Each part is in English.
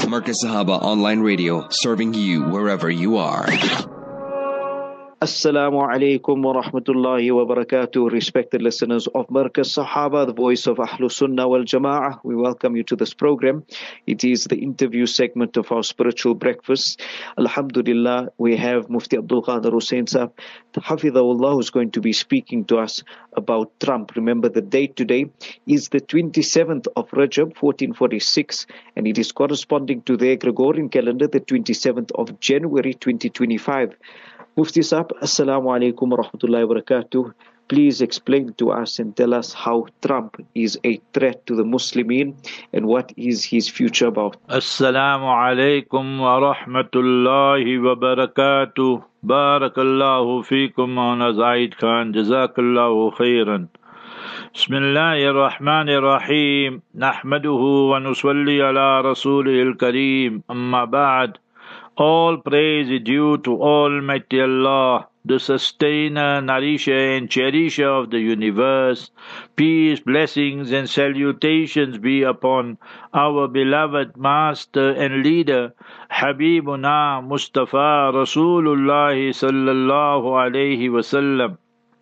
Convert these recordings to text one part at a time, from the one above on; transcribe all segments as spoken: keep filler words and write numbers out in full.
Marcus Sahaba Online Radio, serving you wherever you are. Assalamu alaikum wa rahmatullahi wa barakatuh. Respected listeners of Markaz Sahaba, the voice of Ahlus Sunnah wal Jama'ah, we welcome you to this program. It is the interview segment of our spiritual breakfast. Alhamdulillah, we have Mufti Abdul Qadir Hussain Sahab, Hafidhahullah, who's going to be speaking to us about Trump. Remember, the date today is the twenty-seventh of Rajab, fourteen forty-six, and it is corresponding to their Gregorian calendar, the twenty-seventh of January, twenty twenty-five. Mufti Sahab, Assalamu alaikum wa rahmatullahi wa barakatuh. Please explain to us and tell us how Trump is a threat to the Muslimin and what is his future about. Assalamu alaikum wa rahmatullahi wa barakatuh. Barakallahu feekum Maulana Zaid Khan. Jazakallahu khairan. Bismillahir Rahmanir Rahim. Nahmaduhu wa nusalli ala rasulihil kareem. Amma ba'd. All praise is due to Almighty Allah, the sustainer, nourisher and cherisher of the universe. Peace, blessings and salutations be upon our beloved master and leader, Habibuna Mustafa Rasulullah sallallahu alayhi wasallam.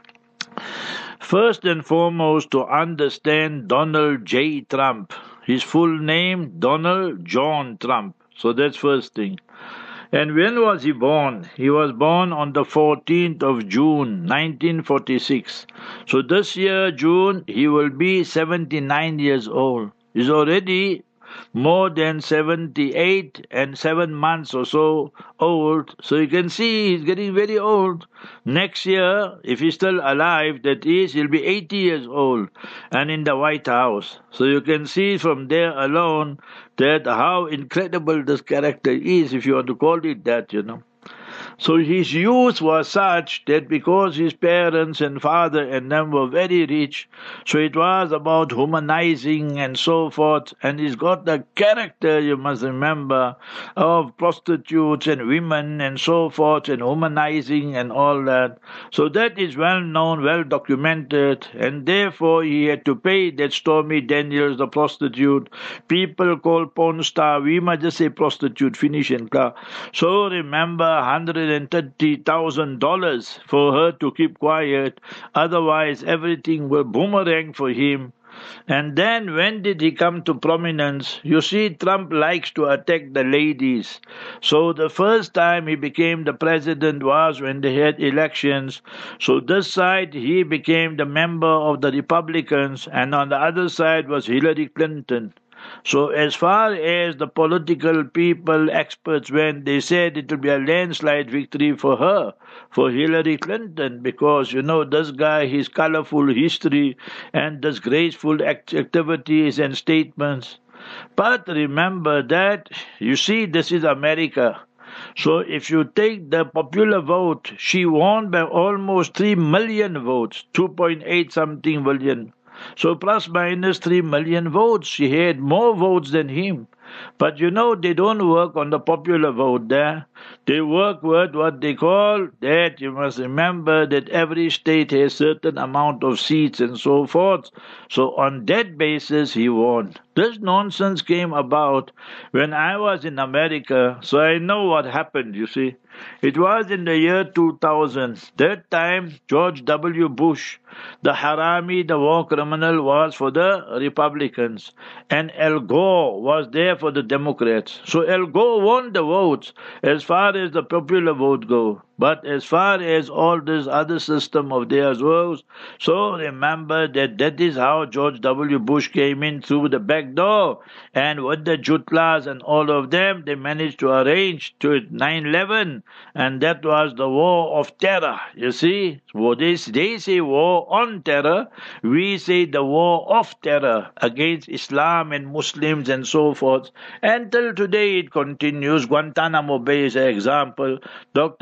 First and foremost, to understand Donald J. Trump. His full name, Donald John Trump. So that's first thing. And when was he born? He was born on the fourteenth of June, nineteen forty-six. So this year, June, he will be seventy-nine years old. He's already more than seventy-eight and seven months or so old. So you can see he's getting very old. Next year, if he's still alive, that is, he'll be eighty years old and in the White House. So you can see from there alone that how incredible this character is, if you want to call it that, you know. So his youth was such that because his parents and father and them were very rich, so it was about humanizing and so forth. And he's got the character, you must remember, of prostitutes and women and so forth and humanizing and all that. So that is well known, well documented, and therefore he had to pay that Stormy Daniels, the prostitute. People call porn star, we must just say prostitute, finish and car. So remember, one hundred thirty thousand dollars for her to keep quiet, otherwise everything will boomerang for him. And then when did he come to prominence? You see, Trump likes to attack the ladies. So the first time he became the president was when they had elections. So this side he became the member of the Republicans, and on the other side was Hillary Clinton. So as far as the political people, experts went, they said it will be a landslide victory for her, for Hillary Clinton, because, you know, this guy, his colorful history and this graceful act- activities and statements. But remember that, you see, this is America. So if you take the popular vote, she won by almost three million votes, two point eight something million. So plus minus three million votes. She had more votes than him. But you know, they don't work on the popular vote there. They work with what they call that. You must remember that every state has certain amount of seats and so forth. So on that basis, he won. This nonsense came about when I was in America. So I know what happened, you see. It was in the year two thousand. That time, George W. Bush, the harami, the war criminal, was for the Republicans. And Al Gore was there for the Democrats. So Al Gore won the votes as far as the popular vote go. But as far as all this other system of theirs goes, so remember that that is how George W. Bush came in through the back door. And with the Jutlas and all of them, they managed to arrange to nine eleven. And that was the war of terror. You see, well, they, they say war on terror. We say the war of terror against Islam and Muslims and so forth. Until today it continues. Guantanamo Bay is an example. Doctor Afi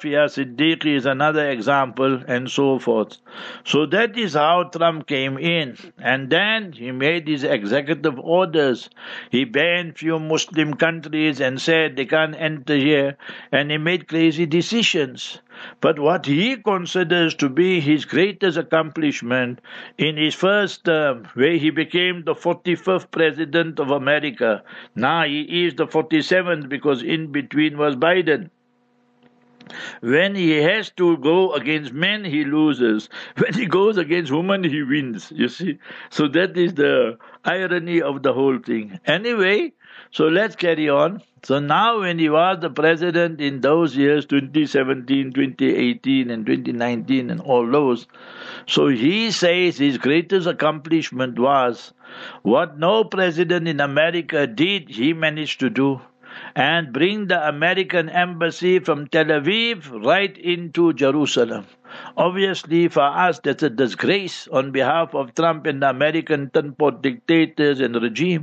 Mafia, Siddiqui is another example, and so forth. So that is how Trump came in. And then he made his executive orders. He banned few Muslim countries and said they can't enter here. And he made crazy decisions. But what he considers to be his greatest accomplishment in his first term, where he became the forty-fifth president of America. Now he is the forty-seventh because in between was Biden. When he has to go against men, he loses. When he goes against women, he wins, you see. So that is the irony of the whole thing. Anyway, so let's carry on. So now when he was the president in those years, twenty seventeen, twenty eighteen and twenty nineteen and all those, so he says his greatest accomplishment was what no president in America did, he managed to do. And bring the American embassy from Tel Aviv right into Jerusalem. Obviously, for us, that's a disgrace on behalf of Trump and the American ten-pot dictators and regime.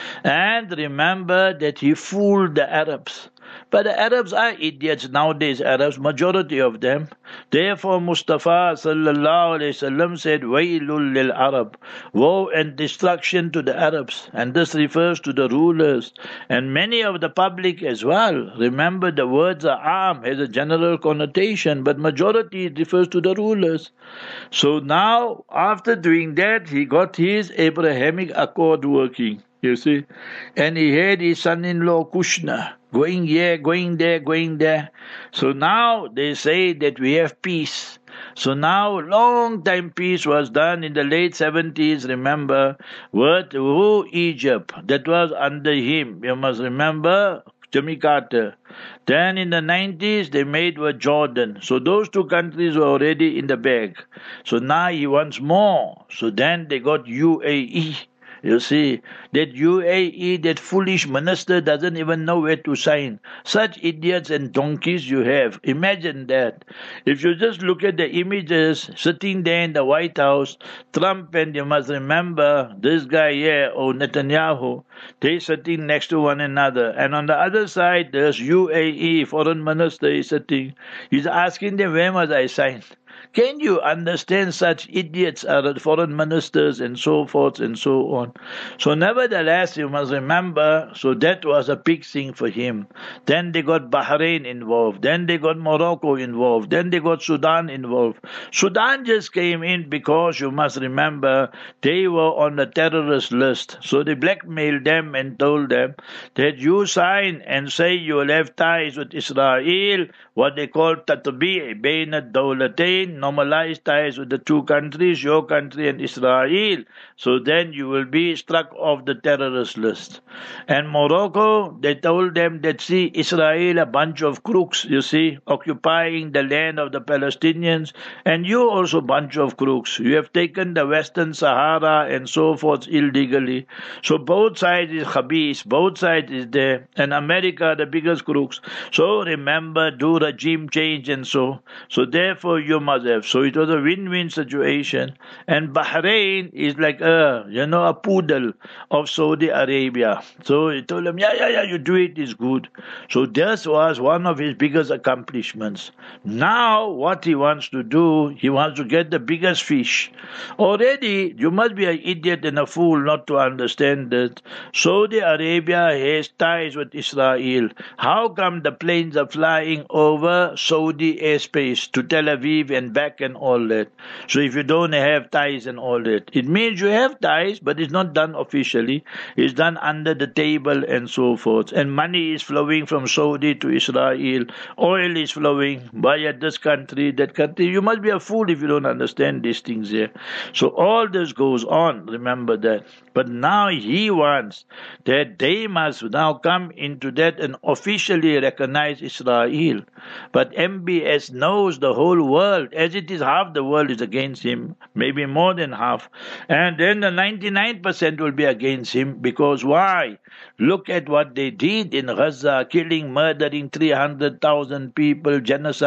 And remember that he fooled the Arabs. But the Arabs are idiots nowadays, Arabs, majority of them. Therefore, Mustafa sallallahu alayhi wasallam said, Wailul lil Arab, woe and destruction to the Arabs. And this refers to the rulers and many of the public as well. Remember, the words are am has a general connotation, but majority refers to the rulers. So now, after doing that, he got his Abrahamic Accord working. You see, and he had his son-in-law Kushner going here, going there, going there. So now they say that we have peace. So now, long time peace was done in the late seventies, remember, with who? Egypt. That was under him. You must remember, Jimmy Carter. Then in the nineties, they made with Jordan. So those two countries were already in the bag. So now he wants more. So then they got U A E. You see, that U A E, that foolish minister doesn't even know where to sign. Such idiots and donkeys you have. Imagine that. If you just look at the images sitting there in the White House, Trump and you must remember this guy here, or Netanyahu, they sitting next to one another. And on the other side, there's U A E, foreign minister is sitting. He's asking them, where must I sign? Can you understand such idiots are foreign ministers and so forth and so on? So nevertheless, you must remember, so that was a big thing for him. Then they got Bahrain involved. Then they got Morocco involved. Then they got Sudan involved. Sudan just came in because, you must remember, they were on the terrorist list. So they blackmailed them and told them that you sign and say you will have ties with Israel, what they call tatbi' bain ad-dawlatain, normalized ties with the two countries, your country and Israel. So then you will be struck off the terrorist list. And Morocco, they told them that, see, Israel, a bunch of crooks, you see, occupying the land of the Palestinians, and you also a bunch of crooks. You have taken the Western Sahara and so forth illegally. So both sides is khabis, both sides is there, and America, the biggest crooks. So remember, do regime change and so. So therefore you must have. So it was a win-win situation. And Bahrain is like a, you know, a poodle of Saudi Arabia. So he told him, yeah, yeah, yeah, you do it, is good. So this was one of his biggest accomplishments. Now what he wants to do, he wants to get the biggest fish. Already, you must be an idiot and a fool not to understand that Saudi Arabia has ties with Israel. How come the planes are flying over Saudi airspace to Tel Aviv and back and all that? So if you don't have ties and all that, it means you have ties, but it's not done officially. It's done under the table and so forth. And money is flowing from Saudi to Israel. Oil is flowing via this country, that country. You must be a fool if you don't understand these things here. So all this goes on, remember that. But now he wants that they must now come into that and officially recognize Israel. But M B S knows the whole world, as it is half the world is against him, maybe more than half. And then the ninety-nine percent will be against him, because why? Look at what they did in Gaza, killing, murdering three hundred thousand people, genocide.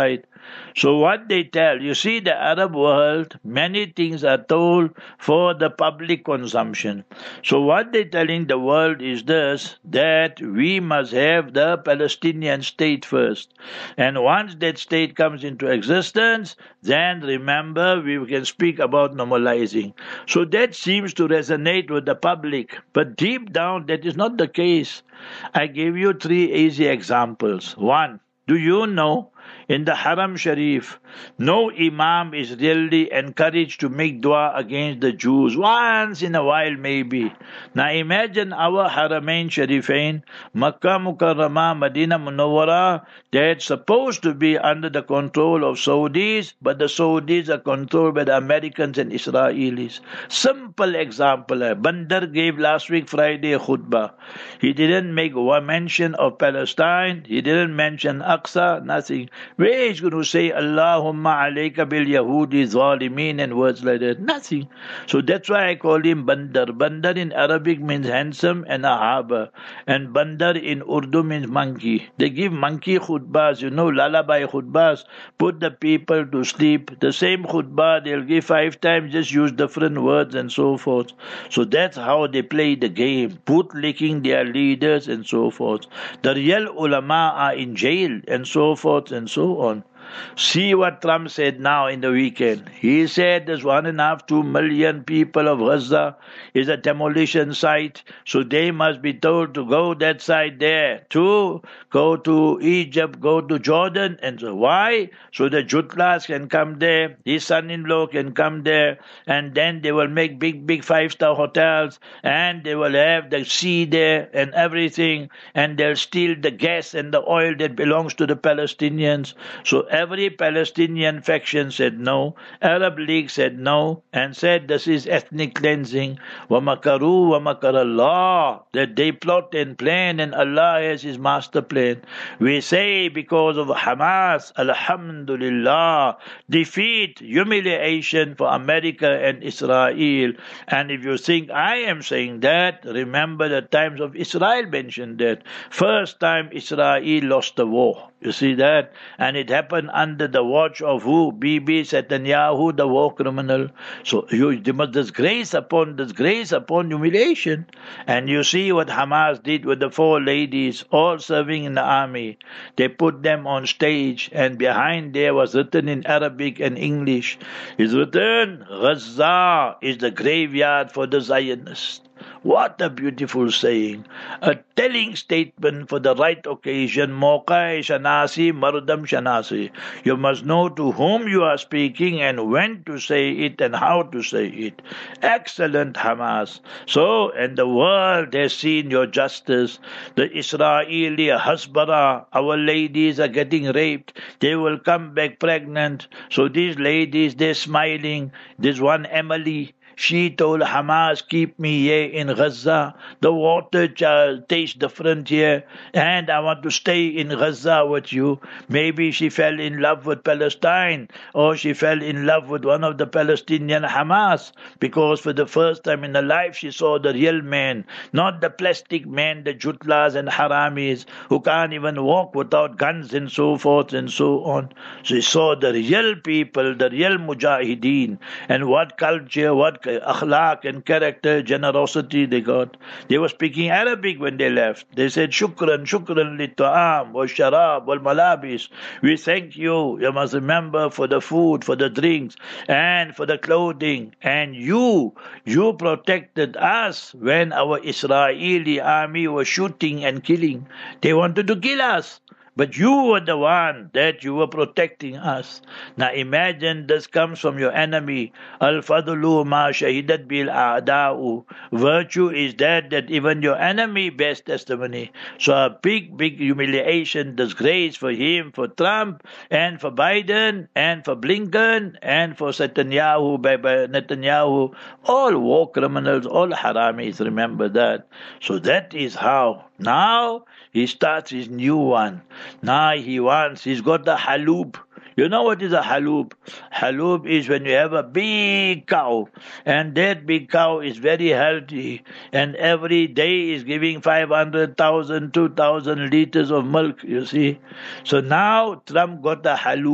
So what they tell, you see, the Arab world, many things are told for the public consumption. So what they're telling the world is this, that we must have the Palestinian state first. And once that state comes into existence, then remember we can speak about normalizing. So that seems to resonate with the public. But deep down, that is not the case. I gave you three easy examples. One, do you know in the Haram Sharif, no Imam is really encouraged to make dua against the Jews, once in a while maybe. Now imagine our Haramain Sharifain, Makkah Mukarramah, Medina Munawwara, that's supposed to be under the control of Saudis, but the Saudis are controlled by the Americans and Israelis. Simple example. Bandar gave last week Friday a khutbah. He didn't make one mention of Palestine, he didn't mention Aqsa, nothing. Where is going to say Allahumma alayka bil Yahudi zalimeen and words like that? Nothing. So that's why I call him Bandar. Bandar in Arabic means handsome and a harbor. And Bandar in Urdu means monkey. They give monkey khutbahs, you know, lullaby khutbahs, put the people to sleep. The same khutbah they'll give five times, just use different words and so forth. So that's how they play the game, bootlicking their leaders and so forth. The real ulama are in jail and so forth and so on. See what Trump said now in the weekend. He said there's one and a half, two million people of Gaza is a demolition site, so they must be told to go that side there, to go to Egypt, go to Jordan, and so why? So the Jutlas can come there, his son-in-law can come there, and then they will make big, big five-star hotels, and they will have the sea there and everything, and they'll steal the gas and the oil that belongs to the Palestinians. So every Palestinian faction said no. Arab League said no and said this is ethnic cleansing. وَمَكَرُوا وَمَكَرَ اللَّهِ, that they plot and plan and Allah has His master plan. We say because of Hamas, Alhamdulillah, defeat, humiliation for America and Israel. And if you think I am saying that, remember the times of Israel mentioned that. First time Israel lost the war. You see that? And it happened under the watch of who? Bibi Netanyahu, the war criminal. So you, you must disgrace upon disgrace upon humiliation. And you see what Hamas did with the four ladies, all serving in the army. They put them on stage, and behind there was written in Arabic and English. It's written, Gaza is the graveyard for the Zionists. What a beautiful saying. A telling statement for the right occasion. Moqai Shanasi, Mardam Shanasi. You must know to whom you are speaking and when to say it and how to say it. Excellent, Hamas. So, and the world has seen your justice. The Israeli Hasbara, our ladies are getting raped. They will come back pregnant. So these ladies, they're smiling. There's one Emily. She told Hamas, keep me here in Gaza. The water uh, tastes different here, and I want to stay in Gaza with you. Maybe she fell in love with Palestine, or she fell in love with one of the Palestinian Hamas, because for the first time in her life she saw the real man, not the plastic man, the jutlas and haramis, who can't even walk without guns and so forth and so on. She saw the real people, the real mujahideen, and what culture, what akhlaq and character, generosity they got. They were speaking Arabic when they left. They said, Shukran, Shukran li ta'am, wal sharab, wal malabis. We thank you. You must remember for the food, for the drinks, and for the clothing. And you, you protected us when our Israeli army was shooting and killing. They wanted to kill us. But you were the one that you were protecting us. Now imagine this comes from your enemy. Al-fadlu ma shahidat bil a'da'u. Virtue is that that even your enemy bears testimony. So a big, big humiliation, disgrace for him, for Trump, and for Biden, and for Blinken, and for Netanyahu, by, by Netanyahu. All war criminals, all haramis, remember that. So that is how. Now he starts his new one. Now he wants, he's got the halub. You know what is a halub? Halub is when you have a big cow, and that big cow is very healthy, and every day is giving five hundred thousand, two thousand liters of milk, you see. So now Trump got the halub.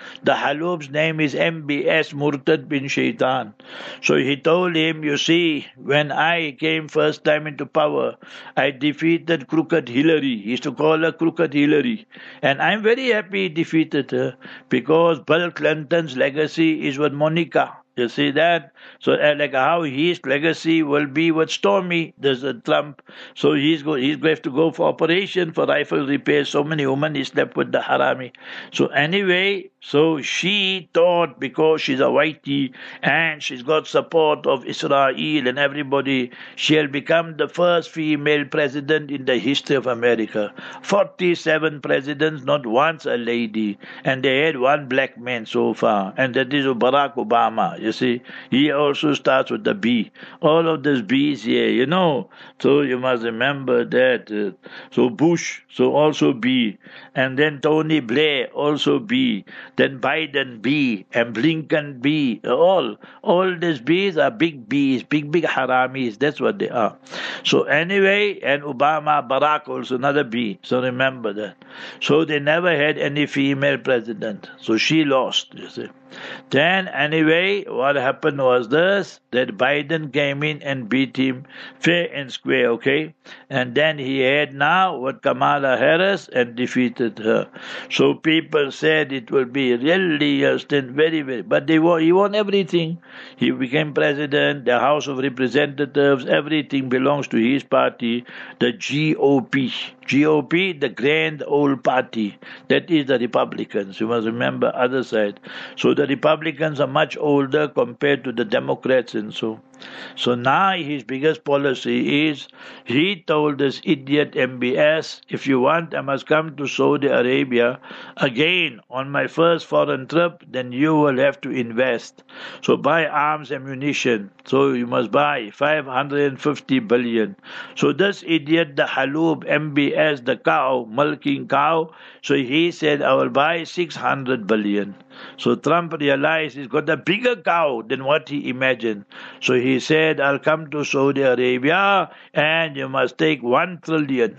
The Halub's name is M B S, Murtad bin Shaitan. So he told him, you see, when I came first time into power, I defeated Crooked Hillary. He used to call her Crooked Hillary. And I'm very happy he defeated her because Bill Clinton's legacy is with Monica. You see that? So uh, like how his legacy will be with Stormy, there's a Trump. So he's go, he's going to have to go for operation for rifle repair. So many women he slept with the harami. So anyway, so she thought because she's a whitey and she's got support of Israel and everybody, she'll become the first female president in the history of America. forty-seven presidents, not once a lady. And they had one black man so far. And that is Barack Obama. You see, he also starts with the B. All of these B's here, you know. So you must remember that. Uh, so Bush, so also B. And then Tony Blair, also B. Then Biden B. And Blinken B. All. All these B's are big B's, big, big haramis. That's what they are. So anyway, and Obama, Barack also another B. So remember that. So they never had any female president. So she lost, you see. Then anyway, what happened was this, that Biden came in and beat him fair and square, okay? And then he had now with Kamala Harris and defeated her. So people said it will be really a stint, very, very, but they won, he won everything. He became president, the House of Representatives, everything belongs to his party, the G O P. G O P, the grand old party. That is the Republicans. You must remember other side. So the Republicans are much older compared to the Democrats and so. So now his biggest policy is, he told this idiot M B S, if you want, I must come to Saudi Arabia again on my first foreign trip, then you will have to invest. So buy arms ammunition. So you must buy five hundred fifty billion. So this idiot, the Halub M B S, the cow, milking cow, so he said, I will buy six hundred billion. So Trump realized he's got a bigger cow than what he imagined. So he said, I'll come to Saudi Arabia and you must take one trillion.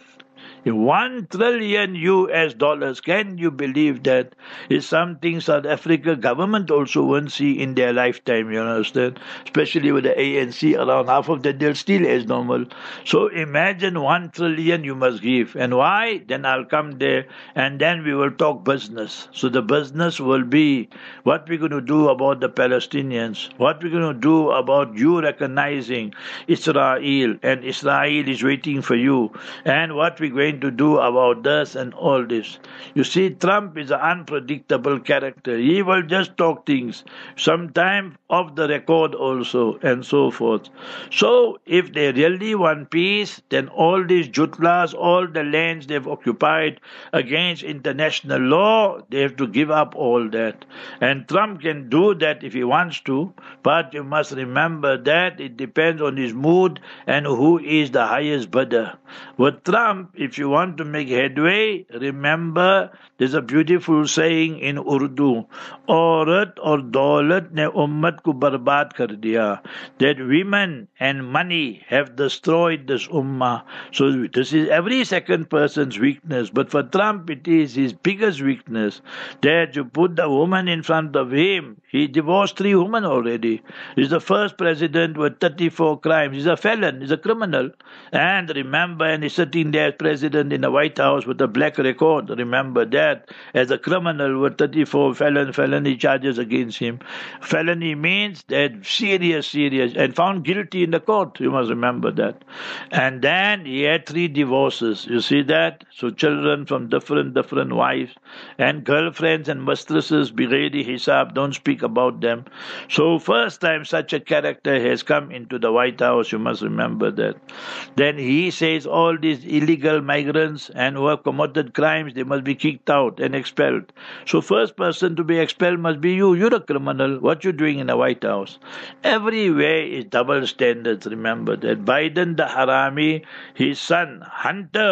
One trillion U S dollars. Can you believe that? Is something South Africa government also won't see in their lifetime, you understand? Especially with the A N C around, half of that they'll steal as normal. So imagine one trillion you must give. And why? Then I'll come there and then we will talk business. So the business will be what we're going to do about the Palestinians, what we're going to do about you recognizing Israel, and Israel is waiting for you, and what we're going to do about this and all this. You see, Trump is an unpredictable character. He will just talk things, sometime off the record also, and so forth. So, if they really want peace, then all these jutlas, all the lands they've occupied against international law, they have to give up all that. And Trump can do that if he wants to, but you must remember that it depends on his mood and who is the highest bidder. With Trump, if you want to make headway, remember there's a beautiful saying in Urdu, Aurat or Daulat ne ummat ko barbaad kar diya, that women and money have destroyed this ummah. So this is every second person's weakness, but for Trump it is his biggest weakness, that you put the woman in front of him. He divorced three women already. He's the first president with thirty-four crimes. He's a felon, he's a criminal. And remember, and he's sitting there as president in the White House with a black record. Remember that, as a criminal with thirty-four felon, felony charges against him. Felony means that serious, serious, and found guilty in the court. You must remember that. And then he had three divorces. You see that? So children from different, different wives, and girlfriends and mistresses, bighairi hisab, don't speak about them. So first time such a character has come into the White House, you must remember that. Then he says all these illegal migrants and who have committed crimes, they must be kicked out and expelled. So first person to be expelled must be you. You're a criminal. What you doing in the White House? Everywhere is double standards, remember that. Biden the harami, his son, Hunter,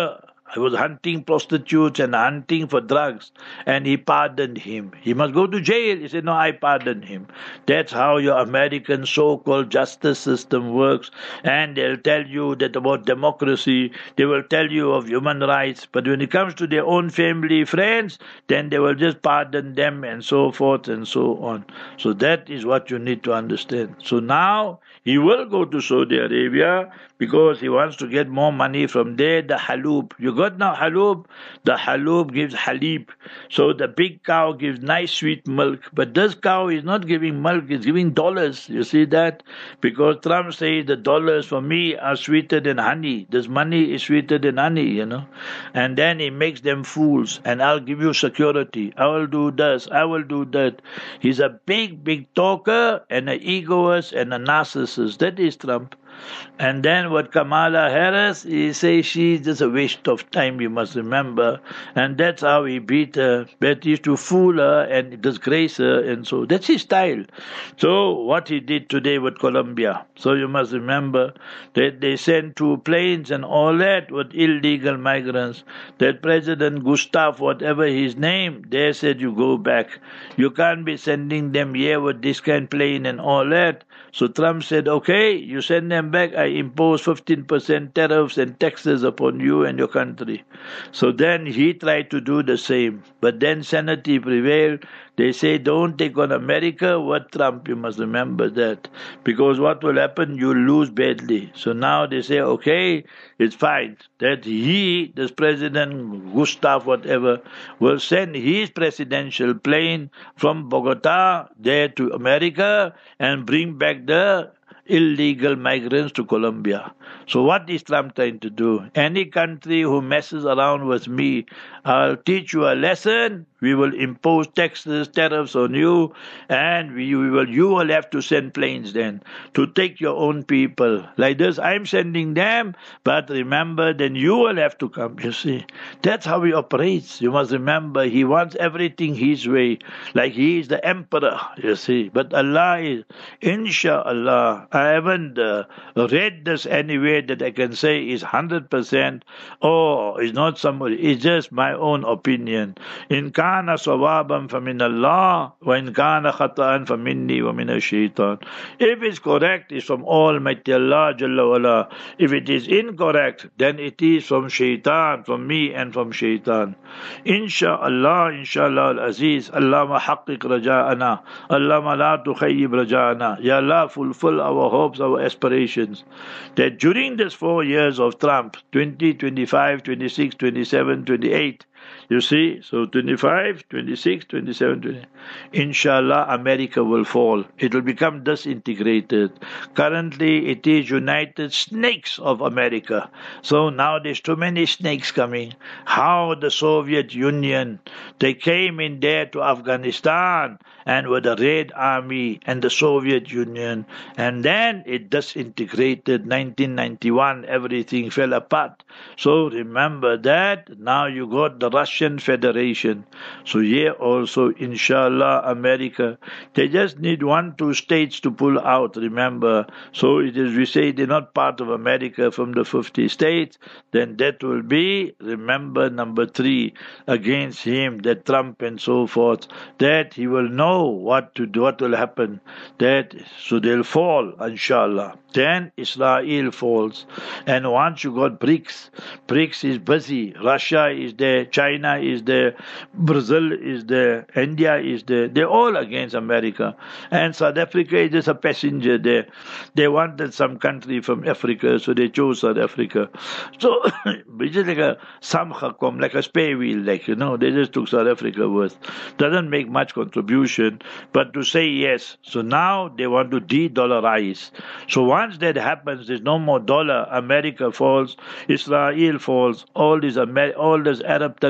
He was hunting prostitutes and hunting for drugs, and he pardoned him. He must go to jail. He said, no, I pardoned him. That's how your American so-called justice system works. And they'll tell you that about democracy, they will tell you of human rights, but when it comes to their own family, friends, then they will just pardon them and so forth and so on. So that is what you need to understand. So now he will go to Saudi Arabia because he wants to get more money from there, the halub. You got now halub? The halub gives halib. So the big cow gives nice sweet milk. But this cow is not giving milk, it's giving dollars. You see that? Because Trump says the dollars for me are sweeter than honey. This money is sweeter than honey, you know. And then he makes them fools. And I'll give you security. I will do this. I will do that. He's a big, big talker and an egoist and a narcissist. That is Trump. And then what Kamala Harris, he says she's just a waste of time, you must remember. And that's how he beat her. But he used to fool her and disgrace her, and so that's his style. So what he did today with Colombia. So you must remember that they sent two planes and all that with illegal migrants. That President Gustav, whatever his name, they said you go back. You can't be sending them here with this kind of plane and all that. So Trump said, okay, you send them back, I impose fifteen percent tariffs and taxes upon you and your country. So then he tried to do the same. But then sanity prevailed. They say, don't take on America with Trump. You must remember that. Because what will happen, you lose badly. So now they say, okay, it's fine. That he, this President Gustav, whatever, will send his presidential plane from Bogota there to America and bring back the illegal migrants to Colombia. So what is Trump trying to do? Any country who messes around with me, I'll teach you a lesson. We will impose taxes, tariffs on you, and we, we will. You will have to send planes then to take your own people. Like this, I'm sending them, but remember, then you will have to come. You see, that's how he operates. You must remember, he wants everything his way, like he is the emperor. You see, but Allah is, inshallah. I haven't uh, read this anywhere that I can say is hundred percent. Oh, it's not somebody. It's just my own opinion. In كان صوابا فمن الله وإن كان خطأ فمني ومن الشيطان. If it's correct, it's from Almighty Allah Jalla wala. If it is incorrect, then it is from Shaitan, from me and from Shaitan. Insha'Allah, Insha'Allah al-Aziz, Allahumma haqqiq raja'ana, Allahumma la tukhayyib raja'ana. Ya Allah, fulfill our hopes, our aspirations. That during this four years of Trump, twenty, twenty-five, twenty-six, twenty-seven, twenty-eight, you see, so twenty-five, twenty-six, twenty-seven, twenty-eight. Inshallah, America will fall. It will become disintegrated. Currently, it is United Snakes of America. So now there's too many snakes coming. How the Soviet Union, they came in there to Afghanistan and with the Red Army and the Soviet Union. And then it disintegrated. nineteen ninety-one, everything fell apart. So remember that. Now you got the Russian Federation. So here also, inshallah, America, they just need one, two states to pull out, remember. So it is, we say they're not part of America from the fifty states, then that will be, remember, number three, against him, that Trump and so forth, that he will know what to do, what will happen, that, so they'll fall, inshallah. Then Israel falls. And once you got BRICS, BRICS is busy. Russia is there, China is there, Brazil is there, India is there. They're all against America. And South Africa is just a passenger there. They wanted some country from Africa, so they chose South Africa. So it's just like a samchakom, like a spare wheel, like, you know, they just took South Africa with. Doesn't make much contribution, but to say yes. So now they want to de-dollarize. So once that happens, there's no more dollar. America falls, Israel falls, all these Amer- all these Arab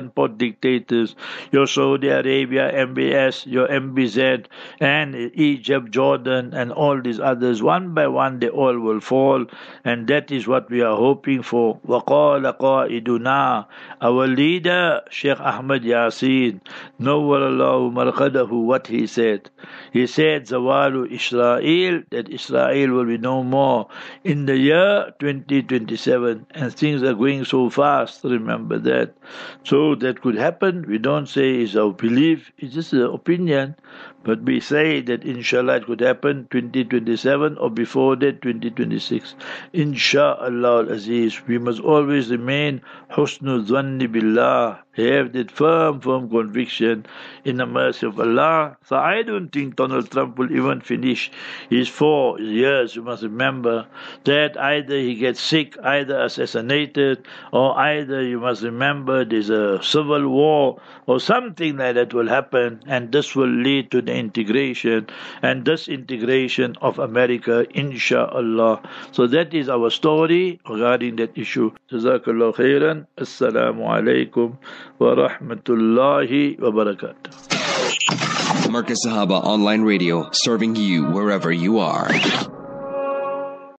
American pot dictators, your Saudi Arabia M B S, your M B Z, and Egypt, Jordan, and all these others. One by one, they all will fall, and that is what we are hoping for. وَقَالَ قَائِدُنَا, our leader, Sheikh Ahmad Yasin, نَوَّرَ اللَّهُ مَرْقَدَهُ, what he said. He said, Zawalu Israel, that Israel will be no more in the year twenty twenty-seven, and things are going so fast, remember that. So that could happen. We don't say it's our belief, it's just an opinion, but we say that inshallah it could happen twenty twenty-seven or before that twenty twenty-six. Insha'Allah al-Aziz, we must always remain husnul dhanni billah, have that firm, firm conviction in the mercy of Allah. So I don't think Donald Trump will even finish his four years. You must remember that either he gets sick, either assassinated, or either you must remember there's a civil war or something like that will happen, and this will lead to the integration and disintegration of America, insha'Allah. So that is our story regarding that issue. Jazakallah khairan. Assalamu alaikum wa rahmatullahi wa barakatuh. Markaz Sahaba Online Radio, serving you wherever you are.